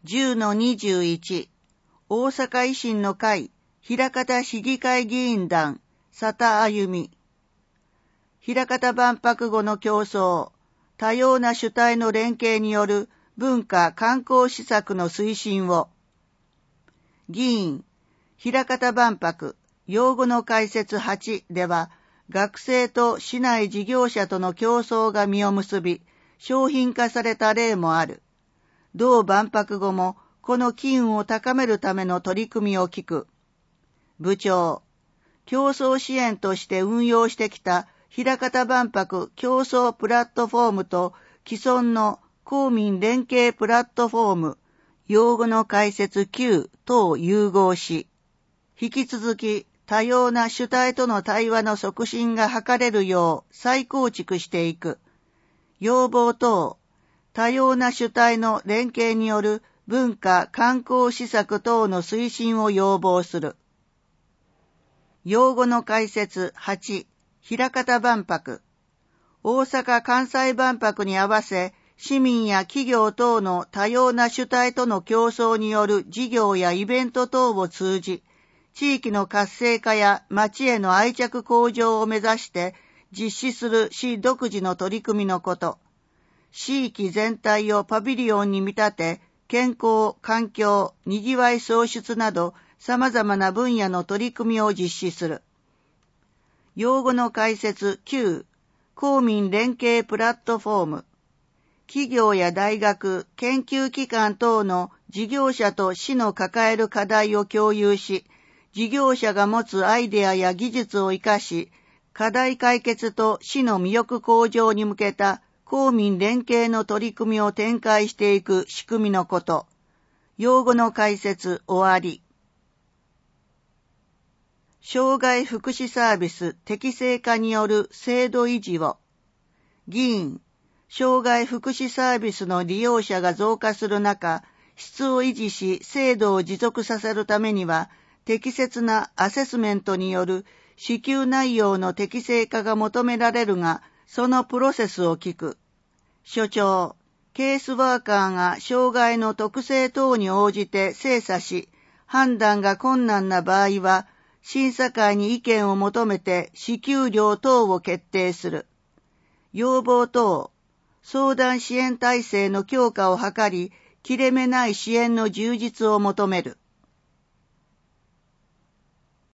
10-21 大阪維新の会枚方市議会議員団佐田歩美枚方万博後の競争多様な主体の連携による文化観光施策の推進を議員枚方万博用語の解説8では学生と市内事業者との競争が実を結び商品化された例もある。同万博後もこの機運を高めるための取り組みを聞く。部長、競争支援として運用してきた枚方万博競争プラットフォームと既存の公民連携プラットフォーム、用語の解説9等を融合し、引き続き多様な主体との対話の促進が図れるよう再構築していく。要望等、多様な主体の連携による文化観光施策等の推進を要望する。用語の解説8、枚方万博。大阪・関西万博に合わせ、市民や企業等の多様な主体との競争による事業やイベント等を通じ、地域の活性化や町への愛着向上を目指して実施する市独自の取り組みのこと。地域全体をパビリオンに見立て、健康、環境、にぎわい創出など様々な分野の取り組みを実施する。用語の解説9、公民連携プラットフォーム。企業や大学、研究機関等の事業者と市の抱える課題を共有し、事業者が持つアイデアや技術を生かし、課題解決と市の魅力向上に向けた公民連携の取り組みを展開していく仕組みのこと。用語の解説終わり。障害福祉サービス適正化による制度維持を。議員、障害福祉サービスの利用者が増加する中、質を維持し制度を持続させるためには、適切なアセスメントによる支給内容の適正化が求められるが、そのプロセスを聞く。所長、ケースワーカーが障害の特性等に応じて精査し、判断が困難な場合は、審査会に意見を求めて支給量等を決定する。要望等、相談支援体制の強化を図り、切れ目ない支援の充実を求める。